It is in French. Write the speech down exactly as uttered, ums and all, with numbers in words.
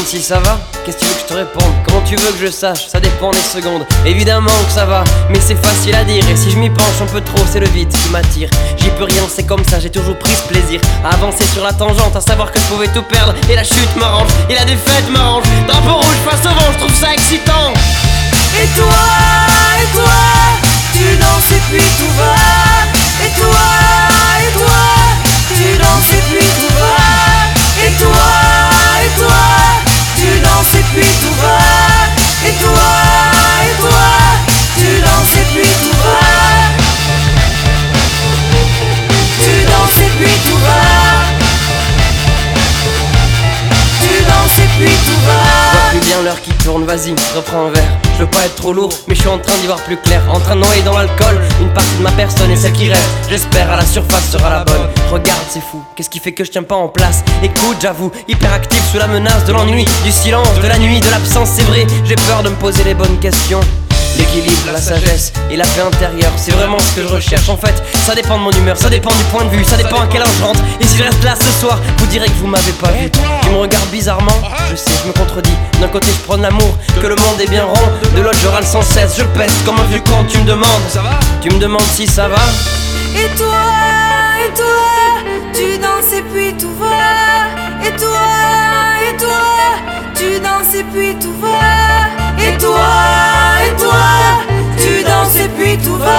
si ça va, qu'est-ce que tu veux que je te réponde? Comment tu veux que je sache? Ça dépend des secondes. Évidemment que ça va, mais c'est facile à dire. Et si je m'y penche un peu trop, c'est le vide qui m'attire. J'y peux rien, c'est comme ça, j'ai toujours pris ce plaisir à avancer sur la tangente, à savoir que je pouvais tout perdre. Et la chute m'arrange, et la défaite m'arrange. Drapeau rouge face au vent, je trouve ça excitant. Et toi, et toi, tu danses et puis tout va. Et toi, et toi, tu danses et puis tout va. Et toi, et toi, tu danses et puis tout va. Et toi, et toi, tu danses et puis tout va. Tu danses et puis tout va. Tu danses et puis tout va. Je vois plus bien l'heure qui tourne, vas-y, reprends un verre. Je veux pas être trop lourd, mais je suis en train d'y voir plus clair. En train de noyer dans l'alcool, une partie de ma personne et celle qui reste, j'espère à la surface sera la bonne. Regarde, c'est fou, qu'est-ce qui fait que je tiens pas en place? Écoute, j'avoue, hyper actif sous la menace de l'ennui, du silence, de la nuit, de l'absence, c'est vrai. J'ai peur de me poser les bonnes questions. L'équilibre, la sagesse et la paix intérieure, c'est vraiment ce que je recherche. En fait, ça dépend de mon humeur, ça dépend du point de vue, ça dépend à quelle heure je rentre. Et si je reste là ce soir, vous direz que vous m'avez pas vu. Tu me regardes bizarrement, je sais, je me contredis. D'un côté je prône l'amour, que le monde est bien rond. De l'autre je râle sans cesse, je pèse comme un vieux con. Tu me demandes, ça va? Tu me demandes si ça va? Et toi, et toi, tu danses et puis tout va. Et toi, et toi, tu danses et puis tout va. Et toi, et toi, tu danses et puis tout va.